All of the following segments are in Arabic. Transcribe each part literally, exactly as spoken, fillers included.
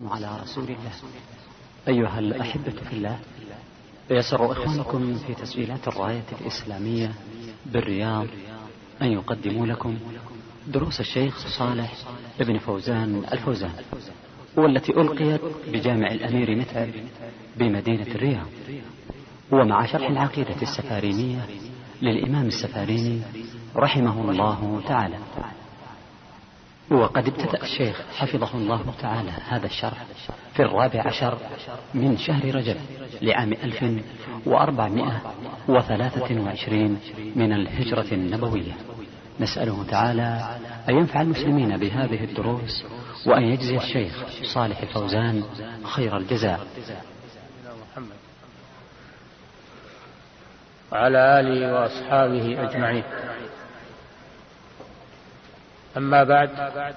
على رسول الله. أيها الأحبة في الله، يسر إخوانكم في تسجيلات الراية الإسلامية بالرياض أن يقدموا لكم دروس الشيخ صالح ابن فوزان الفوزان، والتي ألقيت بجامع الأمير متعب بمدينة الرياض، ومع شرح العقيدة السفارينية للإمام السفاريني رحمه الله تعالى. وقد ابتدأ الشيخ حفظه الله تعالى هذا الشرح في الرابع عشر من شهر رجب لعام ألف وأربعمائة وثلاثة وعشرين من الهجرة النبوية. نسأله تعالى أن ينفع المسلمين بهذه الدروس، وأن يجزي الشيخ صالح الفوزان خير الجزاء. وعلى آله وأصحابه أجمعين. أما بعد،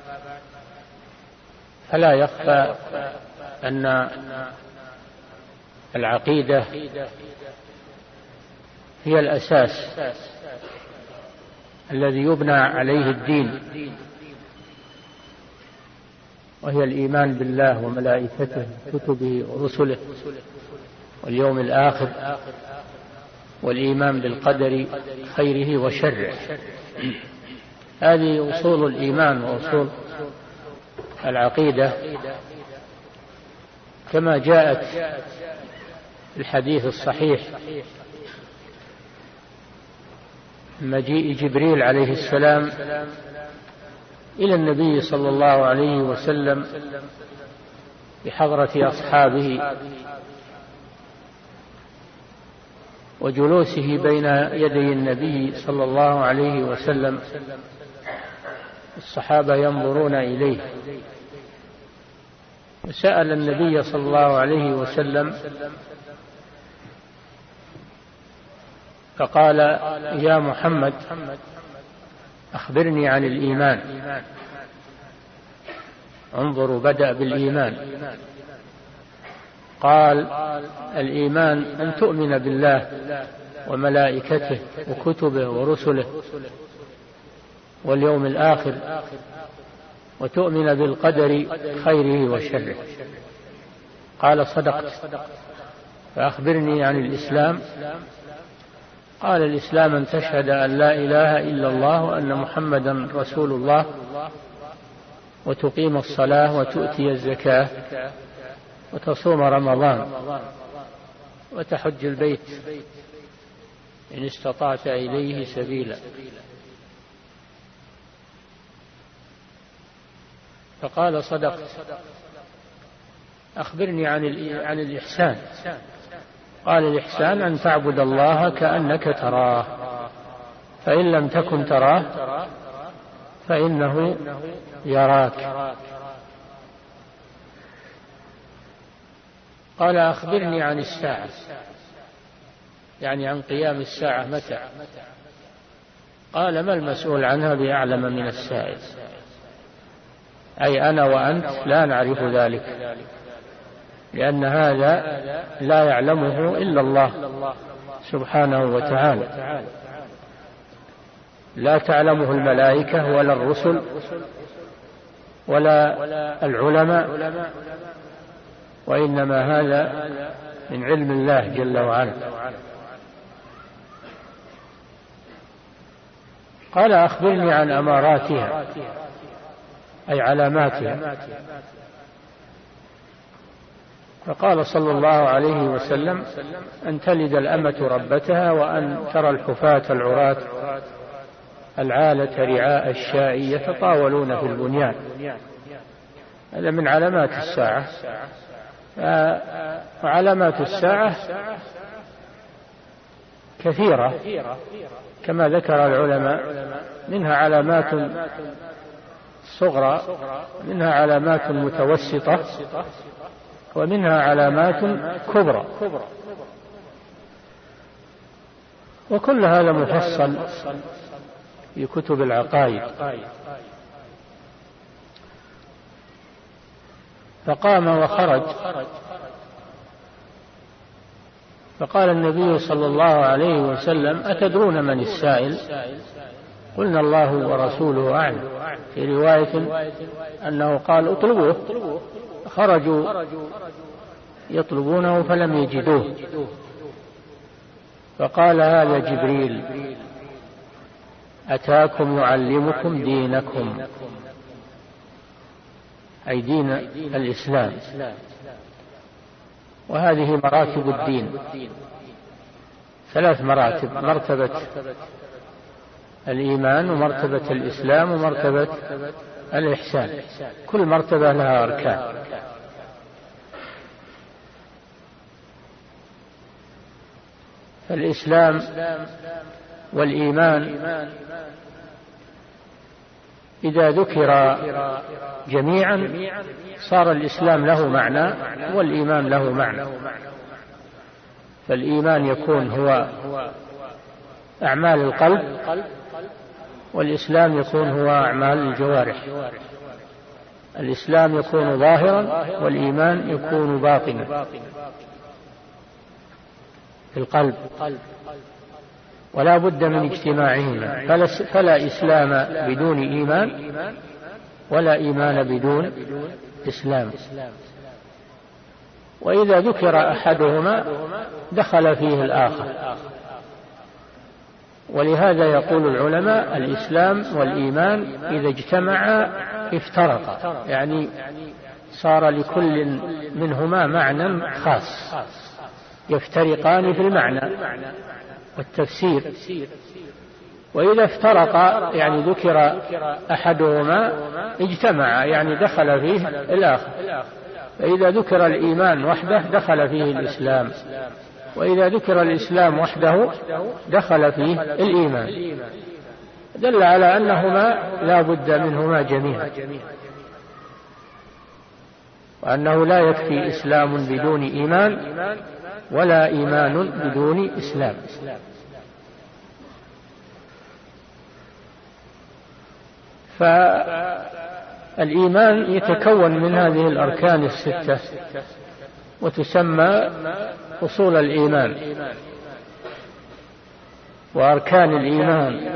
فلا يخفى أن العقيدة هي الأساس الذي يبنى عليه الدين، وهي الإيمان بالله وملائكته وكتبه ورسله واليوم الآخر، والإيمان بالقدر خيره وشره. هذه أصول الإيمان وأصول العقيدة كما جاءت في الحديث الصحيح مجيء جبريل عليه السلام إلى النبي صلى الله عليه وسلم بحضرة أصحابه وجلوسه بين يدي النبي صلى الله عليه وسلم، الصحابة ينظرون إليه، وسأل النبي صلى الله عليه وسلم فقال: يا محمد، أخبرني عن الإيمان. انظروا، بدأ بالإيمان. قال: الإيمان أن تؤمن بالله وملائكته وكتبه ورسله واليوم الآخر، وتؤمن بالقدر خيره وشره. قال: صدقت. فأخبرني عن الإسلام. قال: الإسلام أن تشهد أن لا إله إلا الله وأن محمدا رسول الله، وتقيم الصلاة وتؤتي الزكاة وتصوم رمضان وتحج البيت إن استطعت إليه سبيلا. فقال: صدقت. أخبرني عن عن الإحسان. قال: الإحسان أن تعبد الله كأنك تراه، فإن لم تكن تراه فإنه يراك. قال: أخبرني عن الساعة، يعني عن قيام الساعة متى؟ قال: ما المسؤول عنها بأعلم من السائل. أي أنا وأنت لا نعرف ذلك، لأن هذا لا يعلمه إلا الله سبحانه وتعالى، لا تعلمه الملائكة ولا الرسل ولا العلماء، وإنما هذا من علم الله جل وعلا. قال: أخبرني عن أماراتها، أي علاماتها. فقال صلى الله عليه وسلم: أن تلد الأمة ربتها، وأن ترى الحفاة العراة العالة رعاء الشاء يتطاولون في البنيان. هذا من علامات الساعة. وعلامات الساعة كثيرة كما ذكر العلماء، منها علامات صغرى، منها علامات متوسطة، ومنها علامات كبرى، وكل هذا مفصل في كتب العقائد. فقام وخرج، فقال النبي صلى الله عليه وسلم: أتدرون من السائل؟ قلنا: الله ورسوله أعلم. في رواية أنه قال: اطلبوه. خرجوا يطلبونه فلم يجدوه، فقال هذا جبريل أتاكم يعلمكم دينكم، أي دين الإسلام. وهذه مراتب الدين، ثلاث مراتب: مرتبة الإيمان، ومرتبة الإسلام، ومرتبة الإحسان. كل مرتبة لها أركان. فالإسلام والإيمان إذا ذكر جميعا صار الإسلام له معنى والإيمان له معنى. فالإيمان يكون هو أعمال القلب، والإسلام يكون هو أعمال الجوارح. الإسلام يكون ظاهرا والإيمان يكون باطنا في القلب، ولا بد من اجتماعهما. فلا, فلا إسلام بدون إيمان، ولا إيمان بدون إسلام. وإذا ذكر أحدهما دخل فيه الآخر. ولهذا يقول العلماء الإسلام والإيمان إذا اجتمعا افترقا، يعني صار لكل منهما معنى خاص، يفترقان في المعنى والتفسير. وإذا افترقا يعني ذكر أحدهما اجتمع، يعني دخل فيه الآخر. فإذا ذكر الإيمان وحده دخل فيه الإسلام، وإذا ذكر الإسلام وحده دخل فيه الإيمان. دل على أنهما لا بد منهما جميعا، وأنه لا يكفي إسلام بدون إيمان، ولا إيمان بدون إسلام. فالإيمان يتكون من هذه الأركان الستة، وتسمى أصول الإيمان وأركان الإيمان.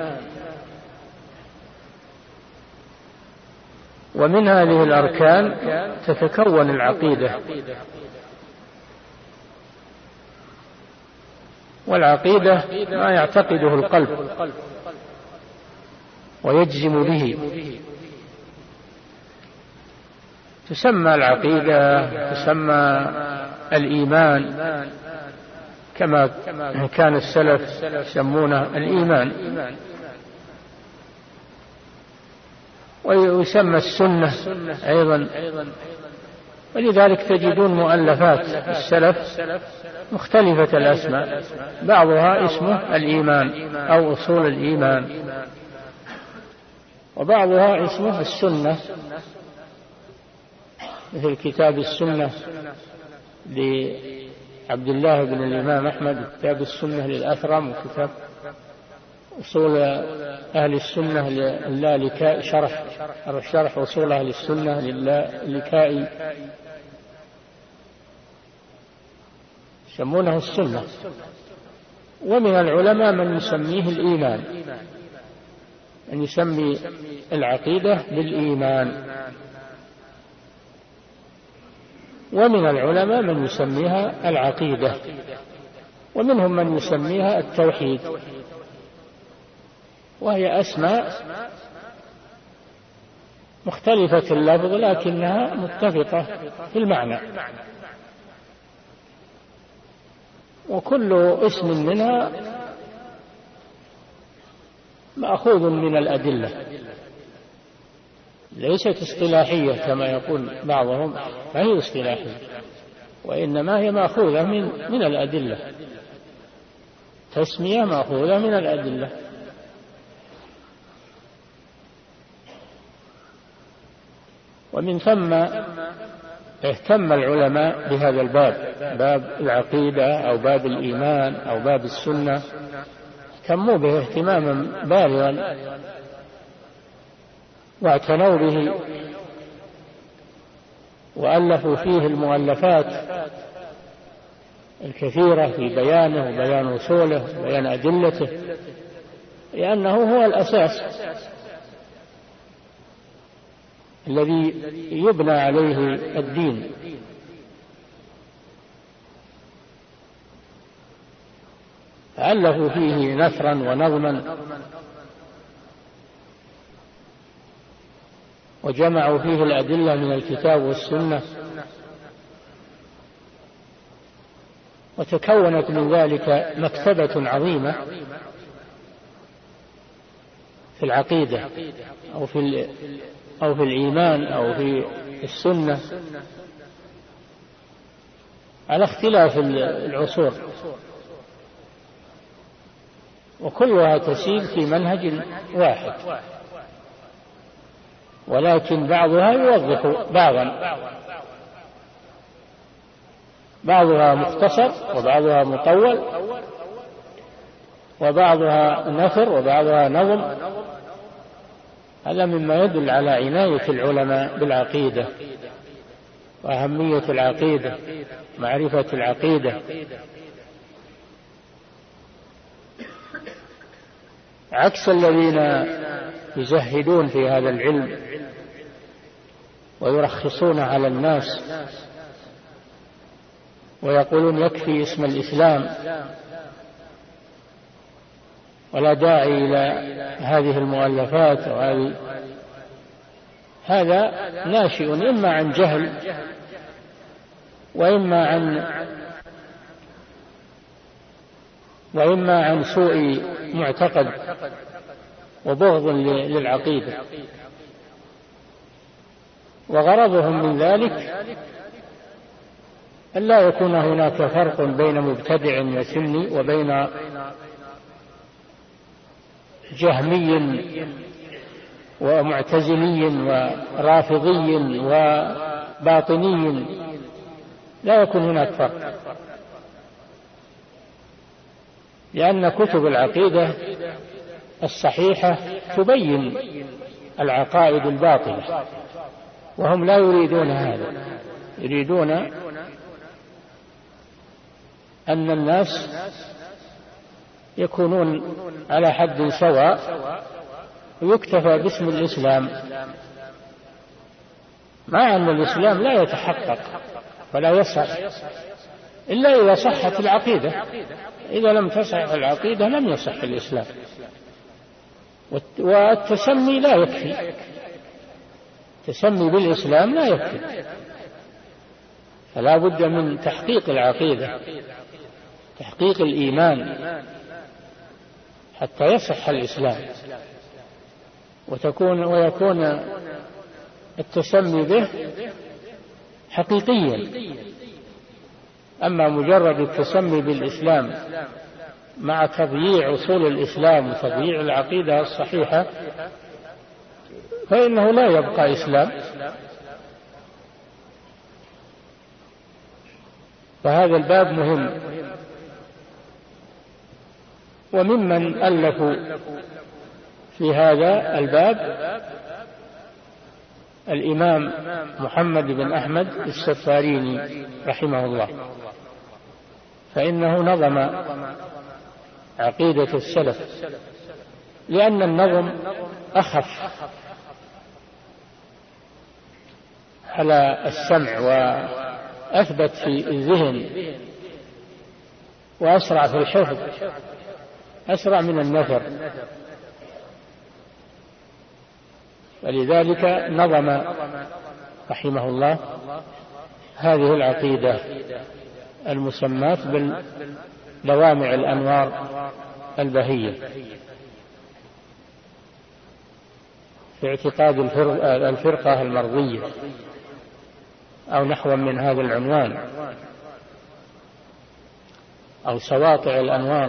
ومن هذه الأركان تتكون العقيدة، والعقيدة ما يعتقده القلب ويجزم به، تسمى العقيدة، تسمى الإيمان، كما كان السلف يسمونه الإيمان. ويسمى السنة أيضا. ولذلك تجدون مؤلفات السلف مختلفة الأسماء، بعضها اسمه الإيمان أو أصول الإيمان، وبعضها اسمه السنة، مثل كتاب السنة لعبد الله بن الإمام أحمد، كتاب السنة للأثرم، وكتاب أصول أهل السنة للالكائي، شرح شرح أصول أهل السنة للالكائي، يسمونه السنة. ومن العلماء من يسميه الإيمان، أن يسمي العقيدة بالإيمان. ومن العلماء من يسميها العقيدة، ومنهم من يسميها التوحيد، وهي أسماء مختلفة اللفظ لكنها متفقة في المعنى، وكل اسم منها مأخوذ من الأدلة، ليست اصطلاحية كما يقول بعضهم، فهي اصطلاحية، وإنما هي مأخوذة من من الأدلة، تسمية مأخوذة من الأدلة. ومن ثم اهتم العلماء بهذا الباب، باب العقيدة أو باب الإيمان أو باب السنة، اهتموا به اهتماما بالغا واعتنوا به، وألفوا فيه المؤلفات الكثيرة في بيانه وبيان أصوله وبيان أدلته، لأنه هو الأساس. الذي يبنى عليه الدين. ألفوا فيه نثرا ونظما وجمعوا فيه الأدلة من الكتاب والسنة، وتكونت من ذلك مكتبة عظيمة في العقيدة أو في أو في الإيمان أو في السنة على اختلاف العصور، وكلها تسير في منهج واحد، ولكن بعضها يوظف بعضا، بعضها مختصر وبعضها مطول، وبعضها نثر وبعضها نظم. هذا مما يدل على عناية العلماء بالعقيدة وأهمية العقيدة، معرفة العقيدة، عكس الذين يزهدون في هذا العلم ويرخصون على الناس ويقولون يكفي اسم الإسلام ولا داعي إلى هذه المؤلفات وهذه. هذا ناشئ إما عن جهل وإما عن وإما عن سوء معتقد وبغض للعقيدة، وغرضهم من ذلك أن لا يكون هناك فرق بين مبتدع وسني وبين جهمي ومعتزلي ورافضي وباطني، لا يكون هناك فرق، لأن كتب العقيدة الصحيحة تبين العقائد الباطلة، وهم لا يريدون هذا، يريدون أن الناس يكونون على حد سواء ويكتفى باسم الإسلام، مع أن الإسلام لا يتحقق ولا يصح إلا إذا صحت العقيدة. إذا لم تصح العقيدة لم يصح الإسلام، والتسمي لا يكفي، التسمي بالإسلام لا يكفي، فلا بد من تحقيق العقيدة، تحقيق الإيمان حتى يصح الإسلام وتكون ويكون التسمي به حقيقيا. أما مجرد التسمي بالإسلام مع تضييع أصول الإسلام وتضييع العقيدة الصحيحة فإنه لا يبقى إسلام. فهذا الباب مهم. وممن ألفوا في هذا الباب الإمام محمد بن أحمد السفاريني رحمه الله، فإنه نظم عقيدة السلف، لأن النظم أخف على السمع وأثبت في الذهن وأسرع في الحفظ، أسرع من النثر، ولذلك نظم رحمه الله هذه العقيدة المسماة باللوامع الأنوار البهية في اعتقاد الفرقة المرضية أو نحو من هذا العنوان، أو سواطع الأنوار.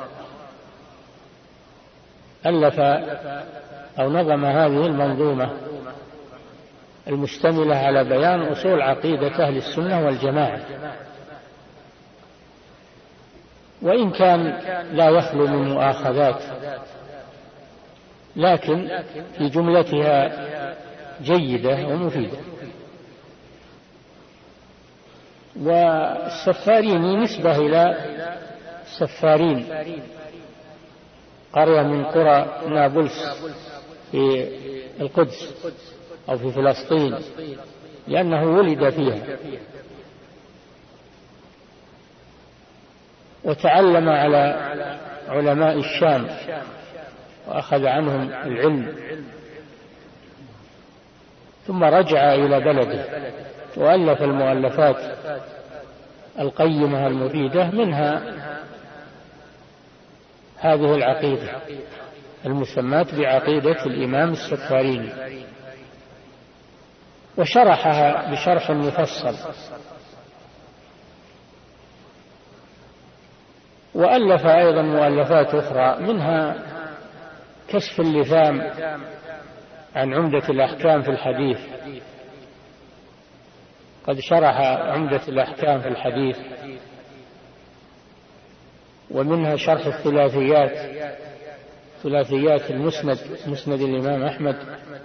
ألف أو نظم هذه المنظومة المشتملة على بيان أصول عقيدة أهل السنة والجماعة، وإن كان لا يخلو من مؤاخذات، لكن في جملتها جيدة ومفيدة. والسفاريني نسبة إلى السفارين، قرية من قرى نابلس في القدس، أو في فلسطين، لأنه ولد فيها وتعلم على علماء الشام وأخذ عنهم العلم، ثم رجع إلى بلده وألف المؤلفات القيمة المفيدة، منها هذه العقيدة المسماة بعقيدة الإمام السفاريني، وشرحها بشرح مفصل. وألف أيضا مؤلفات أخرى، منها كشف اللثام عن عمدة الأحكام في الحديث، قد شرح عمدة الأحكام في الحديث. ومنها شرح الثلاثيات، ثلاثيات المسند، مسند الإمام أحمد،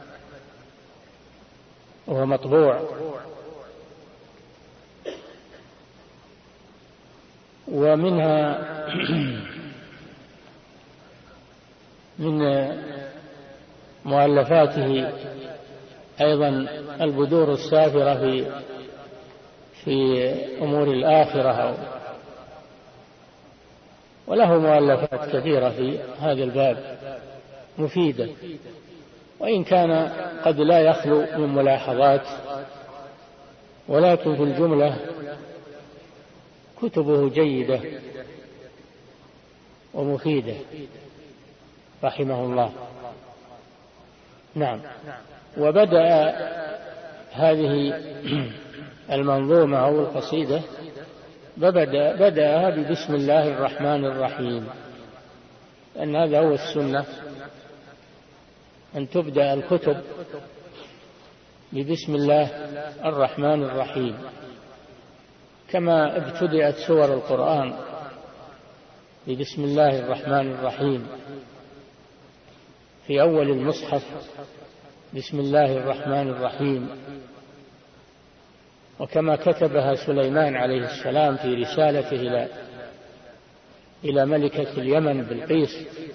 وهو مطبوع. ومنها من مؤلفاته أيضا البدور السافرة في في أمور الآخرة، وله مؤلفات كثيرة في هذا الباب مفيدة، وإن كان قد لا يخلو من ملاحظات، ولكن في الجملة كتبه جيدة ومفيدة رحمه الله. نعم. وبدأ هذه المنظومة أو القصيدة بدأ بدأها ببسم الله الرحمن الرحيم، لأن هذا هو السنة، أن تبدأ الكتب ببسم الله الرحمن الرحيم، كما ابتدأت سور القرآن ببسم الله الرحمن الرحيم في أول المصحف، بسم الله الرحمن الرحيم. وكما كتبها سليمان عليه السلام في رسالته إلى إلى ملكة اليمن بلقيس،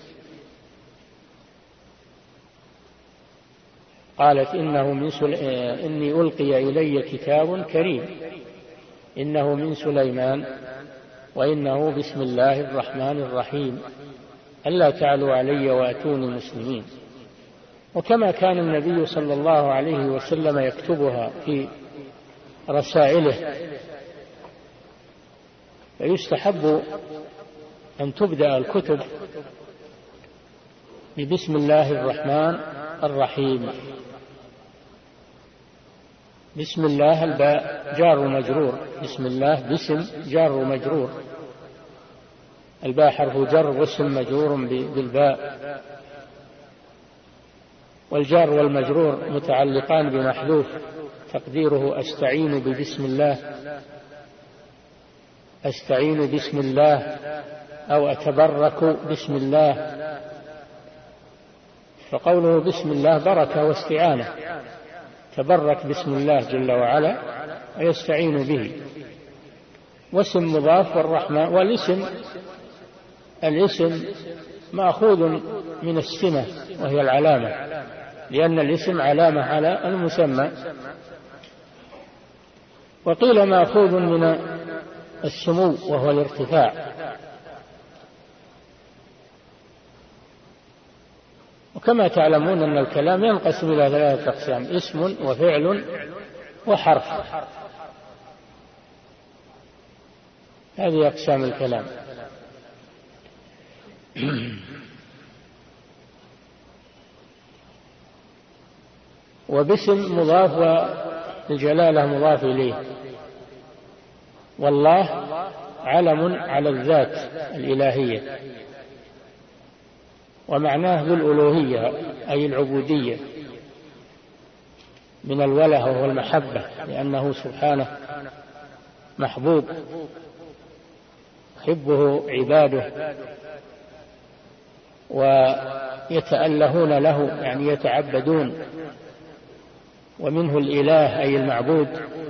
قالت إنه من سل... إني ألقي إلي كتاب كريم إنه من سليمان وإنه بسم الله الرحمن الرحيم ألا تعلوا علي وأتوني مسلمين. وكما كان النبي صلى الله عليه وسلم يكتبها في رسائله، فيستحب أن تبدأ الكتب ببسم الله الرحمن الرحيم. بسم الله الباء جار ومجرور، بسم الله باسم جار ومجرور، الباء حرف جر واسم مجرور بالباء، والجار والمجرور متعلقان بمحذوف تقديره أستعين ببسم الله، أستعين بسم الله، أو أتبرك بسم الله. فقوله بسم الله بركة واستعانة، تبرك بسم الله جل وعلا ويستعين به. واسم مضاف والرحمن، والاسم الاسم مأخوذ من السمة وهي العلامة، لأن الاسم علامة على المسمى. وقيل مأخوذ من السمو وهو الارتفاع. وكما تعلمون أن الكلام ينقسم إلى ثلاثة أقسام: اسم وفعل وحرف، هذه أقسام الكلام. وباسم مضاف والجلالة مضاف إليه. والله علم على الذات الإلهية، ومعناه ذو الألوهية أي العبودية، من الوله وهو المحبة، لأنه سبحانه محبوب يحبه عباده ويتألهون له، يعني يتعبدون. ومنه الإله أي المعبود،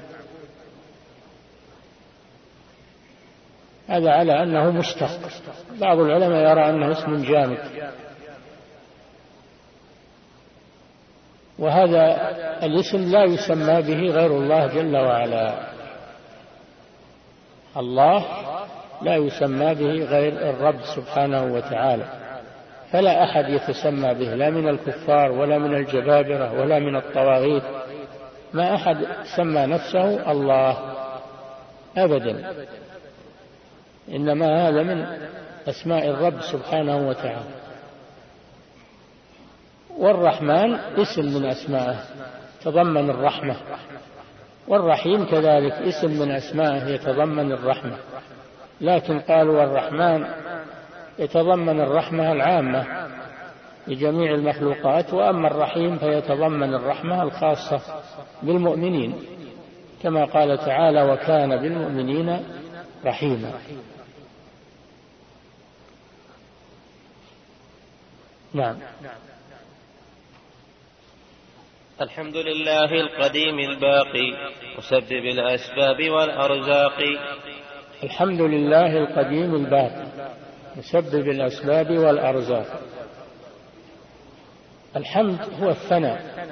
هذا على أنه مشتق. بعض العلماء يرى أنه اسم جامد. وهذا الاسم لا يسمى به غير الله جل وعلا. الله لا يسمى به غير الرب سبحانه وتعالى، فلا أحد يتسمى به، لا من الكفار ولا من الجبابرة ولا من الطواغيت، ما أحد سمى نفسه الله أبدا، إنما هذا من أسماء الرب سبحانه وتعالى. والرحمن اسم من أسمائه يتضمن الرحمة، والرحيم كذلك اسم من أسمائه يتضمن الرحمة، لكن قالوا الرحمن يتضمن الرحمة العامة لجميع المخلوقات، وأما الرحيم فيتضمن الرحمة الخاصة بالمؤمنين، كما قال تعالى: وكان بالمؤمنين رحيما. نعم. الحمد لله القديم الباقي مسبب الأسباب والأرزاق. الحمد لله القديم الباقي مسبب الأسباب والأرزاق. الحمد هو الثناء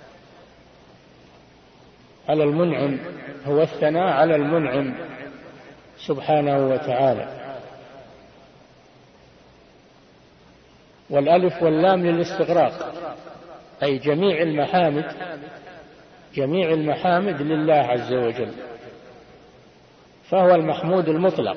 على المنعم، هو الثناء على المنعم سبحانه وتعالى. والألف واللام للاستغراق، أي جميع المحامد، جميع المحامد لله عز وجل، فهو المحمود المطلق،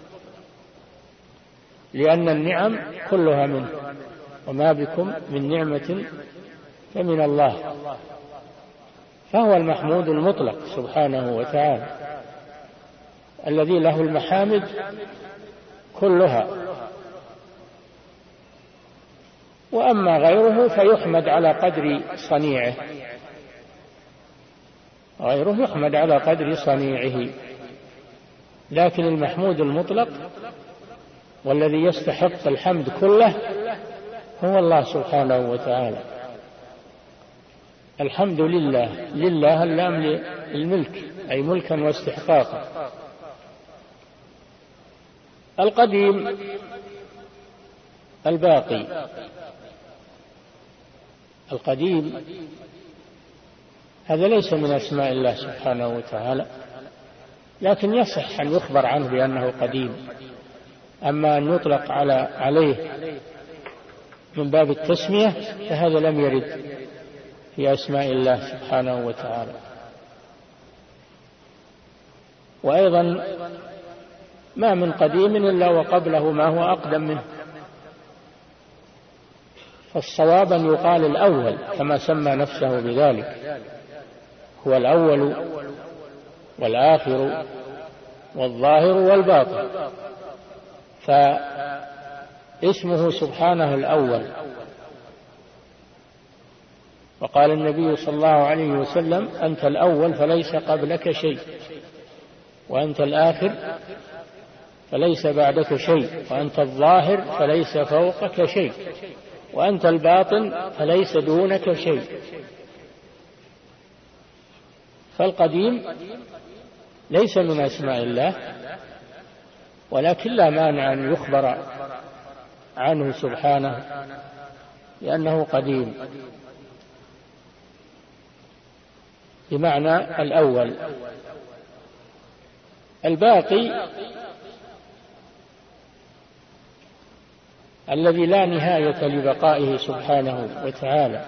لأن النعم كلها منه، وما بكم من نعمة فمن الله، فهو المحمود المطلق سبحانه وتعالى الذي له المحامد كلها. وأما غيره فيحمد على قدر صنيعه، غيره يحمد على قدر صنيعه، لكن المحمود المطلق والذي يستحق الحمد كله هو الله سبحانه وتعالى. الحمد لله، لله اللام للملك، أي ملكا واستحقاقا. القديم الباقي، القديم هذا ليس من أسماء الله سبحانه وتعالى، لكن يصح أن يخبر عنه بأنه قديم. أما أن يطلق على عليه من باب التسمية فهذا لم يرد في أسماء الله سبحانه وتعالى. وأيضا ما من قديم إلا وقبله ما هو أقدم منه، فالصواب أن يقال الأول كما سمى نفسه بذلك، هو الأول والآخر والظاهر والباطن، فاسمه سبحانه الأول. وقال النبي صلى الله عليه وسلم: أنت الأول فليس قبلك شيء، وأنت الآخر فليس بعدك شيء، وأنت الظاهر فليس فوقك شيء، وأنت الباطن فليس دونك شيء. فالقديم ليس من أسماء الله، ولكن لا مانع أن يخبر عنه سبحانه لأنه قديم بمعنى الأول. الباقي الذي لا نهاية لبقائه سبحانه وتعالى،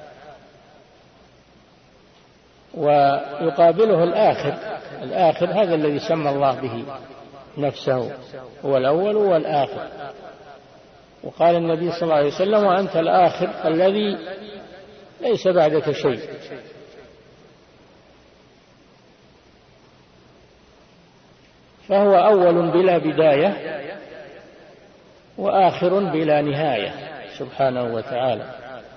ويقابله الآخر. الآخر هذا الذي سمى الله به نفسه، هو الأول والآخر. وقال النبي صلى الله عليه وسلم: وأنت الآخر الذي ليس بعدك شيء. فهو أول بلا بداية وآخر بلا نهاية سبحانه وتعالى.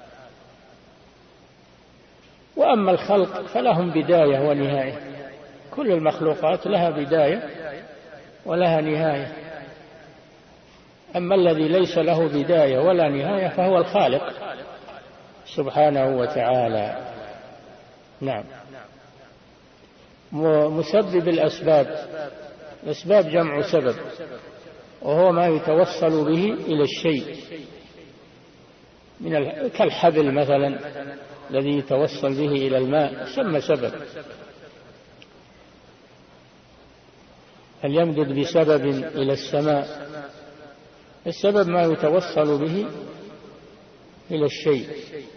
وأما الخلق فلهم بداية ونهاية، كل المخلوقات لها بداية ولها نهاية. أما الذي ليس له بداية ولا نهاية فهو الخالق سبحانه وتعالى. نعم. مسبب الأسباب، الأسباب جمع سبب، وهو ما يتوصل به إلى الشيء من كالحبل مثلا، الذي يتوصل به إلى الماء يسمى سبب. هل يمدد بسبب إلى السماء؟ السبب ما يتوصل به إلى الشيء.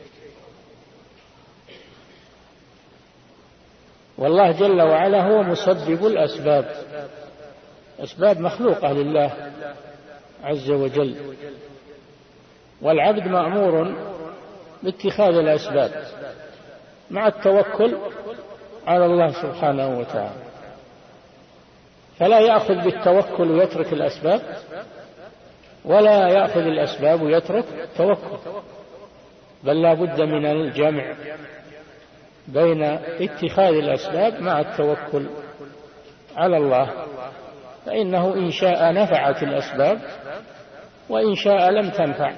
والله جل وعلا هو مسبب الأسباب، أسباب مخلوقة لله عز وجل، والعبد مأمور باتخاذ الأسباب مع التوكل على الله سبحانه وتعالى، فلا يأخذ بالتوكل ويترك الأسباب، ولا يأخذ الأسباب ويترك التوكل، بل لا بد من الجمع بين اتخاذ الأسباب مع التوكل على الله، فإنه إن شاء نفعت الأسباب وإن شاء لم تنفع،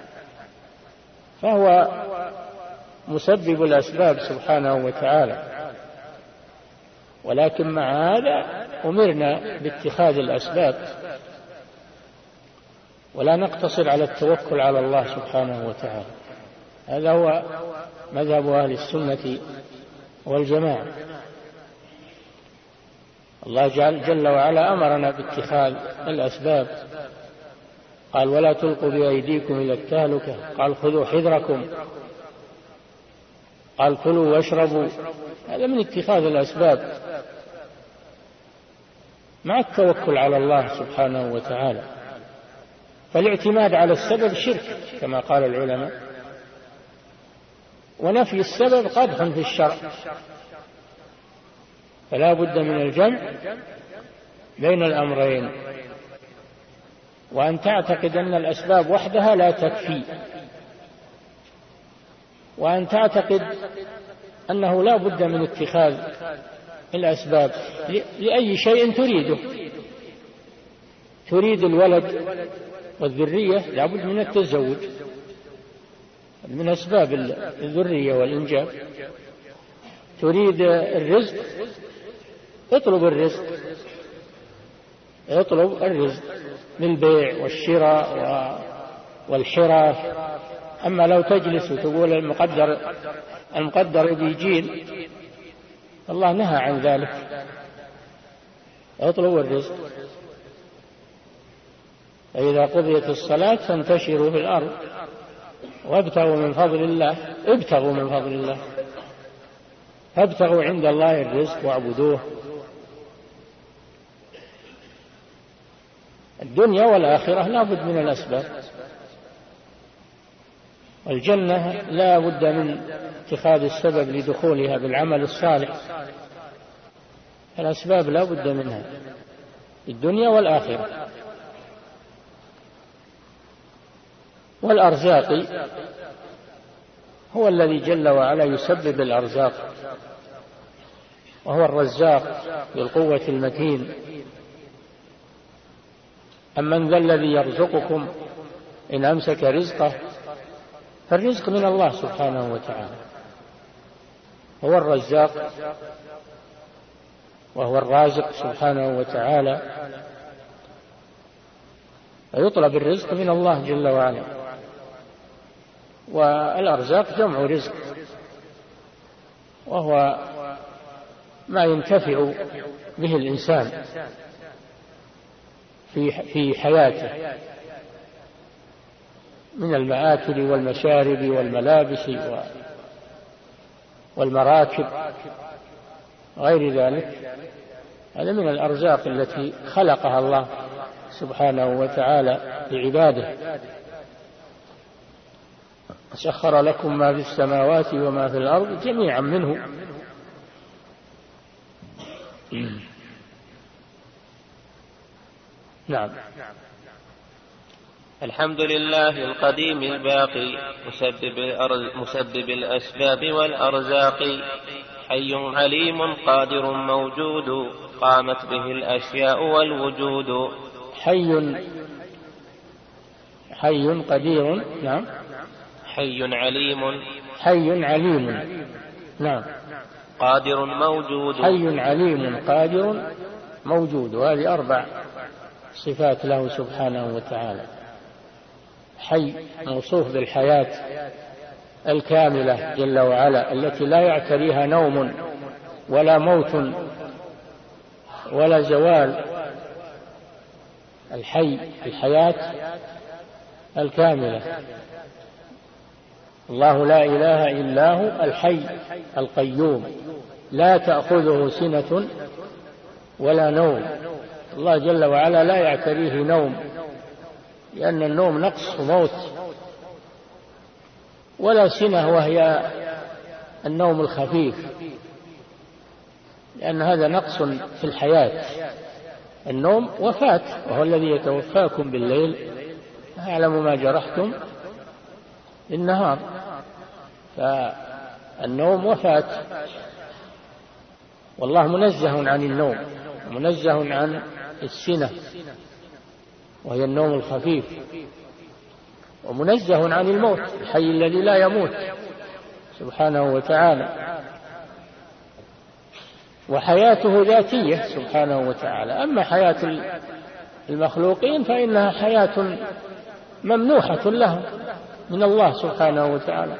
فهو مسبب الأسباب سبحانه وتعالى. ولكن مع هذا أمرنا باتخاذ الأسباب، ولا نقتصر على التوكل على الله سبحانه وتعالى. هذا هو مذهب أهل السنة والجماعة. الله جل وعلا أمرنا باتخاذ الأسباب، قال ولا تلقوا بأيديكم إلى التهلكة، قال خذوا حذركم، قال كلوا واشربوا. هذا من اتخاذ الأسباب مع التوكل على الله سبحانه وتعالى. فالاعتماد على السبب شرك كما قال العلماء، ونفي السبب قدح في الشرع، فلا بد من الجمع بين الأمرين، وأن تعتقد أن الأسباب وحدها لا تكفي، وأن تعتقد أنه لا بد من اتخاذ الأسباب لأي شيء تريده. تريد الولد والذرية لا بد من التزوج، من أسباب الذرية والإنجاب. تريد الرزق، اطلب الرزق، اطلب الرزق للبيع والشراء والحراف. أما لو تجلس وتقول المقدر المقدر بيجين، الله نهى عن ذلك. اطلب الرزق. فإذا قضيت الصلاة فانتشروا في الأرض وابتغوا من فضل الله. ابتغوا من فضل الله، فابتغوا عند الله الرزق واعبدوه. الدنيا والآخرة لا بد من الأسباب، والجنة لا بد من اتخاذ السبب لدخولها بالعمل الصالح. الأسباب لا بد منها في الدنيا والآخرة. والأرزاق هو الذي جل وعلا يسبب الأرزاق، وهو الرزاق بالقوة المتين. أمن ذا الذي يرزقكم إن أمسك رزقه، فالرزق من الله سبحانه وتعالى، هو الرزاق وهو الرازق سبحانه وتعالى، فيطلب الرزق من الله جل وعلا. والأرزاق جمع رزق، وهو ما ينتفع به الإنسان في في حياته من المآكل والمشارب والملابس والمراكب غير ذلك. هذا من الأرزاق التي خلقها الله سبحانه وتعالى لعباده. سخر لكم ما في السماوات وما في الأرض جميعا منه. نعم. الحمد لله القديم الباقي مسبب, مسبب الأسباب والأرزاق، حي عليم قادر موجود، قامت به الأشياء والوجود. حي حي قدير. نعم. حي عليم. حي عليم. نعم. قادر موجود. حي عليم قادر موجود، وهذه أربع صفات له سبحانه وتعالى. حي موصوف بالحياة الكاملة جل وعلا التي لا يعتريها نوم ولا موت ولا زوال. الحي الحياة الكاملة. الله لا إله إلا هو الحي القيوم لا تأخذه سنة ولا نوم. الله جل وعلا لا يعتريه نوم، لأن النوم نقص وموت، ولا سنة وهي النوم الخفيف، لأن هذا نقص في الحياة. النوم وفاة، وهو الذي يتوفاكم بالليل يعلم ما جرحتم بالنهار. فالنوم وفاة، والله منزه عن النوم، منزه عن السنة وهي النوم الخفيف، ومنزه عن الموت الحي الذي لا يموت سبحانه وتعالى، وحياته ذاتية سبحانه وتعالى. أما حياة المخلوقين فإنها حياة ممنوحة لهم من الله سبحانه وتعالى،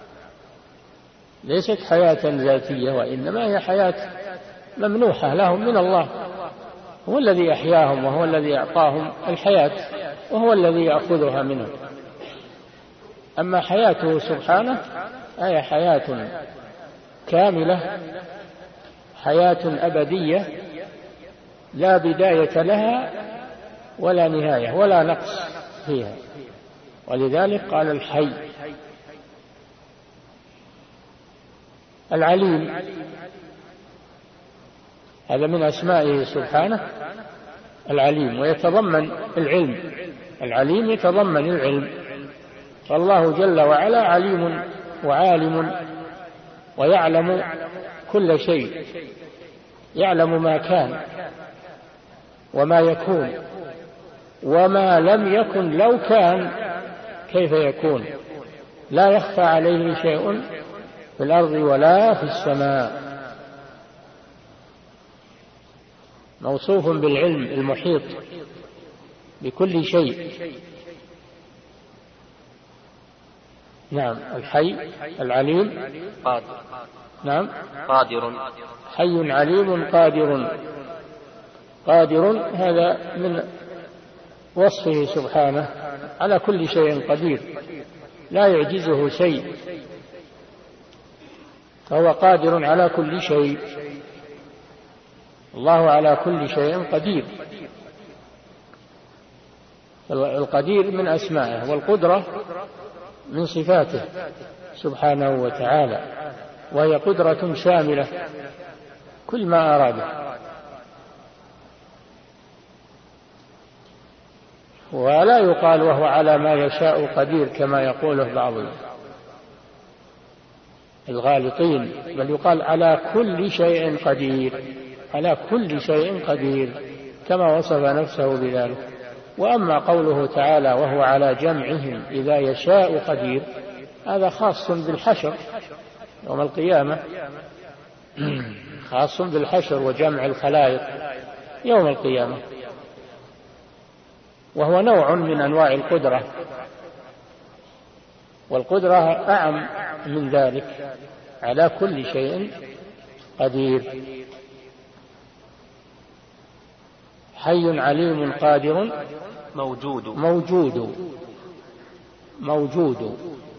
ليست حياة ذاتية، وإنما هي حياة ممنوحة لهم من الله. هو الذي يحياهم، وهو الذي أعطاهم الحياة، وهو الذي يأخذها منهم. أما حياته سبحانه هي حياة كاملة، حياة أبدية لا بداية لها ولا نهاية ولا نقص فيها. ولذلك قال الحي. العليم هذا من أسمائه سبحانه العليم، ويتضمن العلم. العليم يتضمن العلم، فالله جل وعلا عليم وعالم ويعلم كل شيء، يعلم ما كان وما يكون وما لم يكن لو كان كيف يكون، لا يخفى عليه شيء في الأرض ولا في السماء. موصوف بالعلم المحيط بكل شيء. نعم. الحي العليم قادر. نعم قادر. حي عليم قادر. قادر هذا من وصفه سبحانه على كل شيء قدير، لا يعجزه شيء، فهو قادر على كل شيء. الله على كل شيء قدير. القدير من أسمائه، والقدرة من صفاته سبحانه وتعالى، وهي قدرة شاملة كل ما أراده. ولا يقال وهو على ما يشاء قدير كما يقوله بعض الغالطين، بل يقال على كل شيء قدير، على كل شيء قدير كما وصف نفسه بذلك. وأما قوله تعالى وهو على جمعهم إذا يشاء قدير، هذا خاص بالحشر يوم القيامة، خاص بالحشر وجمع الخلائق يوم القيامة، وهو نوع من أنواع القدرة، والقدرة أعم من ذلك، على كل شيء قدير. حي عليم قادر موجود. موجود موجود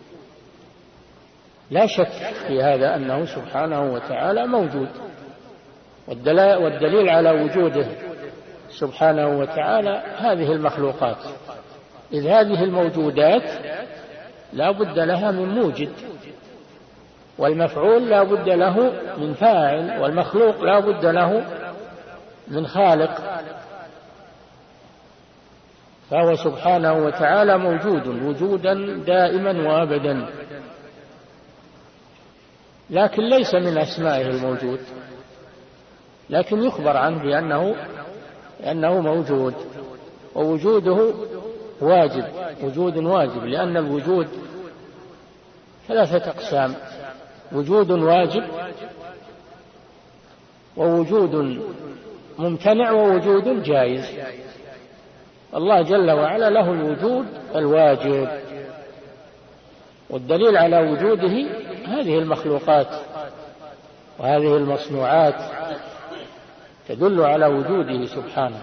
لا شك في هذا أنه سبحانه وتعالى موجود، والدليل على وجوده سبحانه وتعالى هذه المخلوقات، إذ هذه الموجودات لا بد لها من موجد، والمفعول لا بد له من فاعل، والمخلوق لا بد له من خالق، فهو سبحانه وتعالى موجود وجودا دائما وابدا، لكن ليس من أسمائه الموجود، لكن يخبر عنه بأنه أنه موجود، ووجوده واجب، وجود واجب، لأن الوجود ثلاثة أقسام: وجود واجب، ووجود ممتنع، ووجود جائز. الله جل وعلا له الوجود الواجب، والدليل على وجوده هذه المخلوقات وهذه المصنوعات تدل على وجوده سبحانه.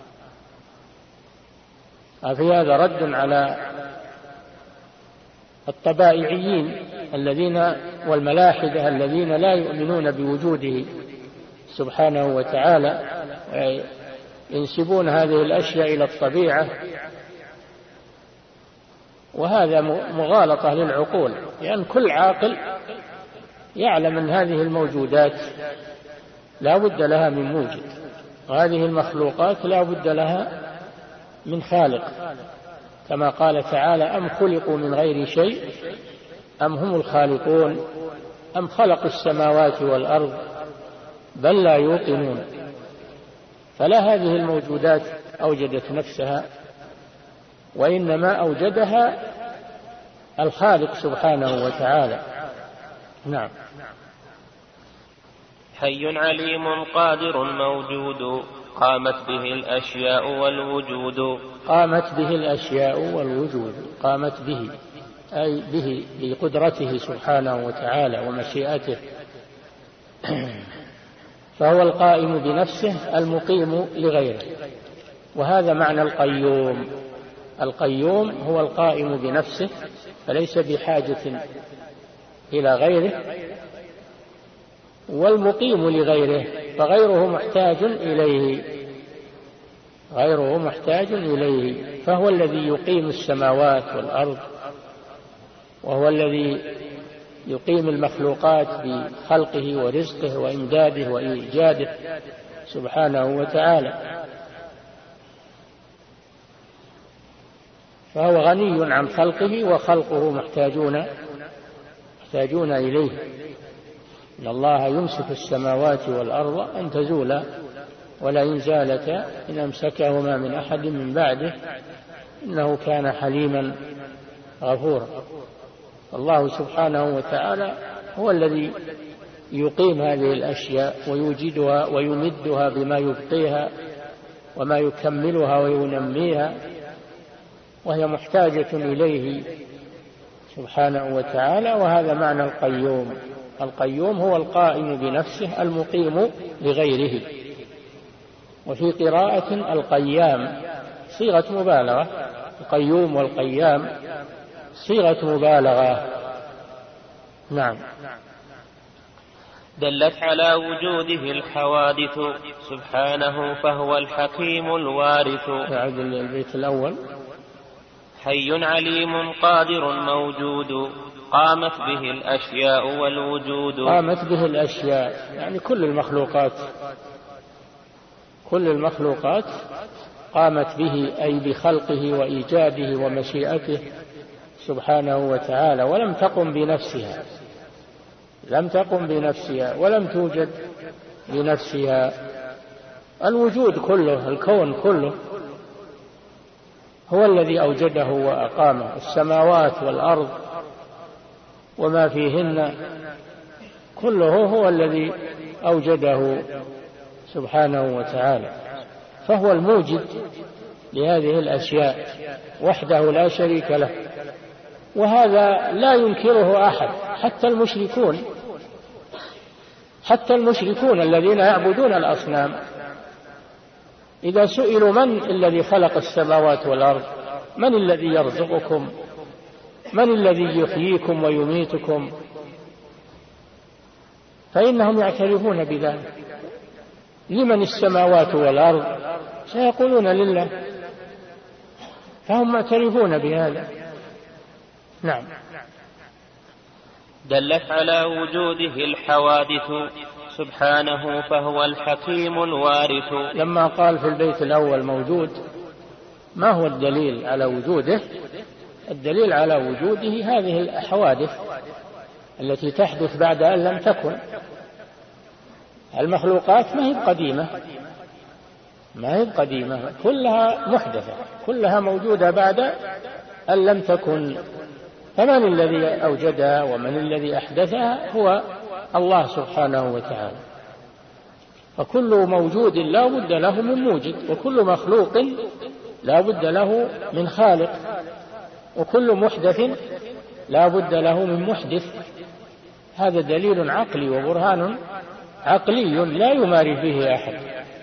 في هذا رد على الطبائعيين الذين والملاحدة الذين لا يؤمنون بوجوده سبحانه وتعالى، ينسبون هذه الأشياء إلى الطبيعة، وهذا مغالطة للعقول، لأن كل عاقل يعلم أن هذه الموجودات لا بد لها من موجد، وهذه المخلوقات لا بد لها من خالق، كما قال تعالى: أم خلقوا من غير شيء أم هم الخالقون أم خلقوا السماوات والأرض بل لا يوقنون. فلا هذه الموجودات أوجدت نفسها، وإنما أوجدها الخالق سبحانه وتعالى. نعم. حي عليم قادر موجود قامت به الأشياء والوجود. قامت به الأشياء والوجود، قامت به أي به بقدرته سبحانه وتعالى ومشيئته، فهو القائم بنفسه المقيم لغيره، وهذا معنى القيوم. القيوم هو القائم بنفسه فليس بحاجة إلى غيره، والمقيم لغيره فغيره محتاج إليه، غيره محتاج إليه، فهو الذي يقيم السماوات والأرض، وهو الذي يقيم المخلوقات بخلقه ورزقه وإمداده وإيجاده سبحانه وتعالى، فهو غني عن خلقه وخلقه محتاجون محتاجون إليه. إن الله يمسك السماوات والأرض أن تزولا ولئن زالتا إن أمسكهما من أحد من بعده إنه كان حليما غفورا. الله سبحانه وتعالى هو الذي يقيم هذه الأشياء ويوجدها ويمدها بما يبقيها وما يكملها وينميها، وهي محتاجة إليه سبحانه وتعالى، وهذا معنى القيوم. القيوم هو القائم بنفسه المقيم لغيره. وفي قراءة القيام صيغة مبالغة، القيوم والقيام صيغة مبالغة. نعم. دلت على وجوده الحوادث سبحانه فهو الحكيم الوارث. أعد البيت الأول. حي عليم قادر موجود قامت به الأشياء والوجود. قامت به الأشياء يعني كل المخلوقات، كل المخلوقات قامت به أي بخلقه وإيجاده ومشيئته سبحانه وتعالى، ولم تقم بنفسها، لم تقم بنفسها ولم توجد بنفسها. الوجود كله، الكون كله هو الذي أوجده وأقامه، السماوات والأرض وما فيهن كله هو الذي أوجده سبحانه وتعالى، فهو الموجد لهذه الأشياء وحده لا شريك له، وهذا لا ينكره أحد، حتى المشركون، حتى المشركون الذين يعبدون الأصنام إذا سئلوا من الذي خلق السماوات والأرض، من الذي يرزقكم، من الذي يحييكم ويميتكم، فإنهم يعترفون بذلك. لمن السماوات والأرض؟ سيقولون لله، فهم معترفون بهذا. نعم. دلت على وجوده الحوادث سبحانه فهو الحكيم الوارث. لما قال في البيت الأول موجود، ما هو الدليل على وجوده؟ الدليل على وجوده هذه الحوادث التي تحدث بعد أن لم تكن. المخلوقات ما هي قديمة، ما هي قديمة، كلها محدثة، كلها موجودة بعد أن لم تكن. فمن الذي أوجدها ومن الذي أحدثها؟ هو الله سبحانه وتعالى. فكل موجود لا بد له من موجد، وكل مخلوق لا بد له من خالق، وكل محدث لا بد له من محدث. هذا دليل عقلي وبرهان عقلي لا يماري فيه أحد،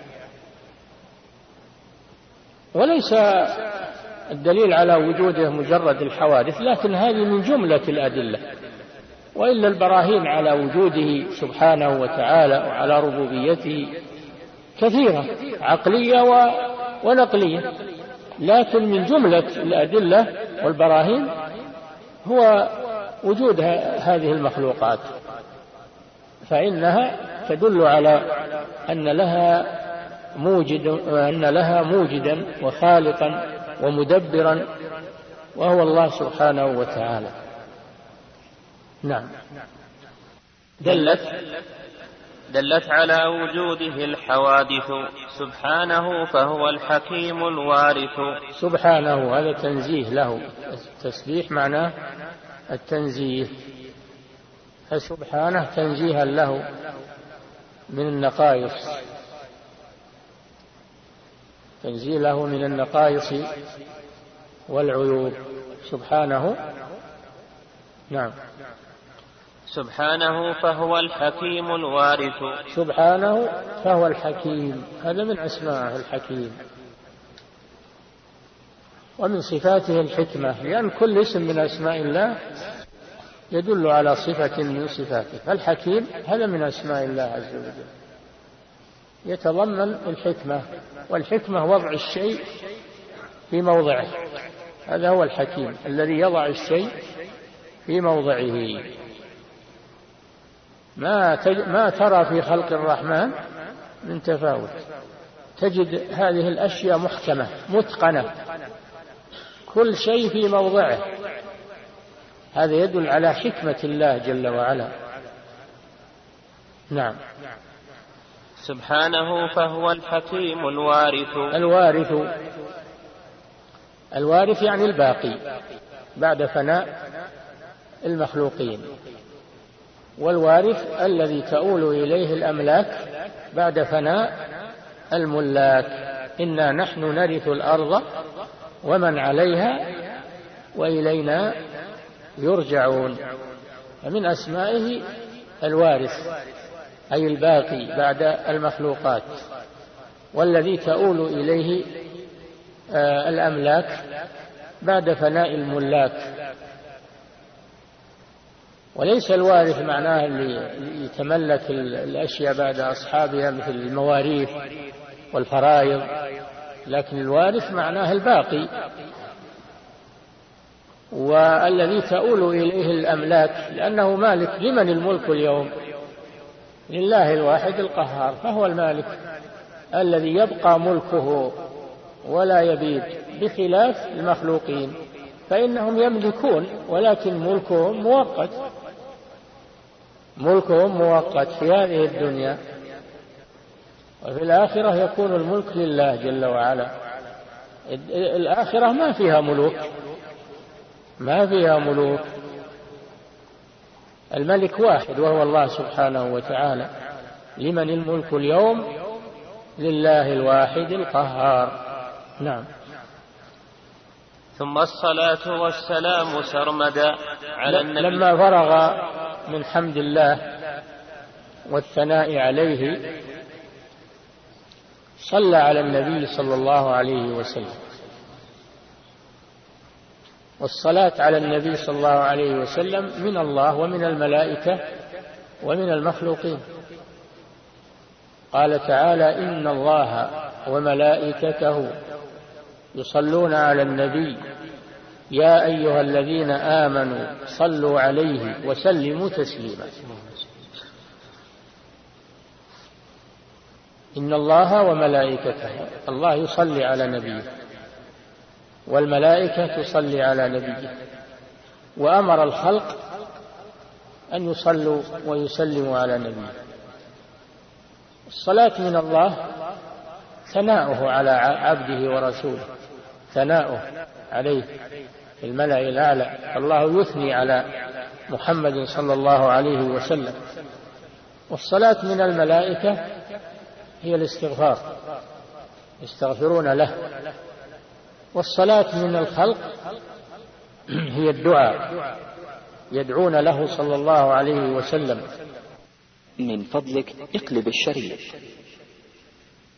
وليس الدليل على وجوده مجرد الحوادث، لكن هذه من جملة الأدلة، وإلا البراهين على وجوده سبحانه وتعالى وعلى ربوبيته كثيرة عقلية ونقلية، لكن من جملة الأدلة والبراهين هو وجود هذه المخلوقات، فإنها تدل على أن لها موجد وأن لها موجدا وخالقا ومدبرا، وهو الله سبحانه وتعالى. نعم. دلت دلت على وجوده الحوادث سبحانه فهو الحكيم الوارث. سبحانه هذا تنزيه له، التسبيح معناه التنزيه، فسبحانه تنزيها له من النقائص، تنزيله من النقائص والعيوب سبحانه. نعم. سبحانه فهو الحكيم الوارث. سبحانه فهو الحكيم، هذا من أسماءه الحكيم، ومن صفاته الحكمة، لأن كل اسم من أسماء الله يدل على صفة من صفاته، فالحكيم هذا من أسماء الله عز وجل، يتضمن الحكمة، والحكمة وضع الشيء في موضعه، هذا هو الحكيم الذي يضع الشيء في موضعه. ما ما ترى في خلق الرحمن من تفاوت، تجد هذه الأشياء محكمة متقنة، كل شيء في موضعه، هذا يدل على حكمة الله جل وعلا. نعم. سبحانه فهو الحكيم الوارث. الوارث الوارث يعني الباقي بعد فناء المخلوقين، والوارث الذي تؤول إليه الأملاك بعد فناء الملاك. إنا نحن نرث الأرض ومن عليها وإلينا يرجعون، فمن أسمائه الوارث أي الباقي بعد المخلوقات، والذي تؤول إليه الأملاك بعد فناء الملاك. وليس الوارث معناه اللي يتملك الأشياء بعد أصحابها مثل المواريث والفرائض، لكن الوارث معناه الباقي، والذي تؤول إليه الأملاك، لأنه مالك. لمن الملك اليوم؟ لله الواحد القهار، فهو المالك الذي يبقى ملكه ولا يبيد، بخلاف المخلوقين فإنهم يملكون، ولكن ملكهم مؤقت، ملكهم مؤقت في هذه الدنيا، وفي الآخرة يكون الملك لله جل وعلا. الآخرة ما فيها ملوك، ما فيها ملوك، الملك واحد وهو الله سبحانه وتعالى. لمن الملك اليوم؟ لله الواحد القهار. نعم. ثم الصلاة والسلام سرمدا على النبي. لما فرغ من حمد الله والثناء عليه صلى على النبي صلى الله عليه وسلم. والصلاة على النبي صلى الله عليه وسلم من الله ومن الملائكة ومن المخلوقين. قال تعالى: إن الله وملائكته يصلون على النبي يا أيها الذين آمنوا صلوا عليه وسلموا تسليما. إن الله وملائكته، الله يصلي على نبيه والملائكة تصلي على نبيه، وأمر الخلق أن يصلوا ويسلموا على نبيه. الصلاة من الله ثناؤه على عبده ورسوله، ثناؤه عليه في الملأ الأعلى، الله يثني على محمد صلى الله عليه وسلم. والصلاة من الملائكة هي الاستغفار، يستغفرون له. والصلاة من الخلق هي الدعاء، يدعون له صلى الله عليه وسلم. من فضلك اقلب الشريط.